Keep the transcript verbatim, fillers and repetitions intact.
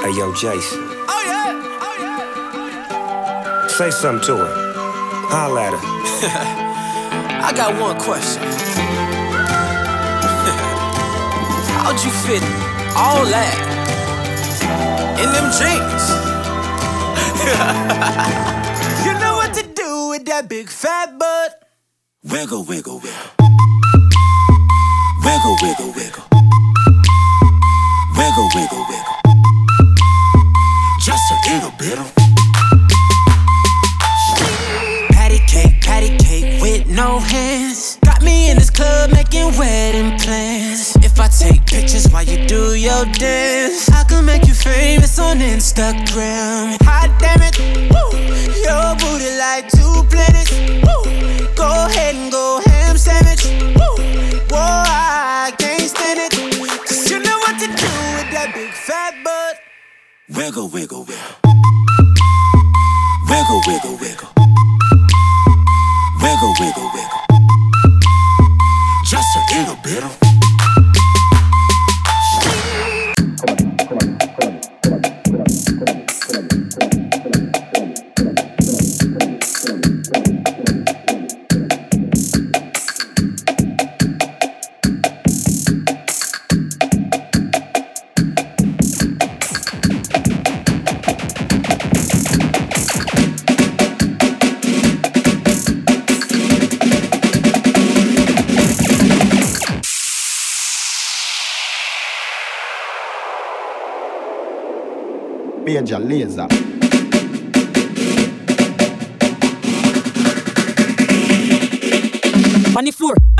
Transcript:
Hey, yo, Jason. Oh yeah, oh yeah. Say something to her. Holla at her. I got one question. How'd you fit all that in them jeans? You know what to do with that big fat butt. Wiggle, wiggle, wiggle. Wiggle, wiggle, wiggle. Wiggle, wiggle, wiggle. Just a little bit of patty cake, patty cake with no hands. Got me in this club making wedding plans. If I take pictures while you do your dance, I can make you famous on Instagram. Hot damn it, woo. Your booty like two planets, woo. Go ahead and go ham sandwich, woo. Whoa, I can't stand it, 'cause you know what to do with that big fat butt. Wiggle, wiggle, wiggle. Wiggle, wiggle, wiggle. Wiggle, wiggle, wiggle. Just a little bit of Major Lazer. On the floor.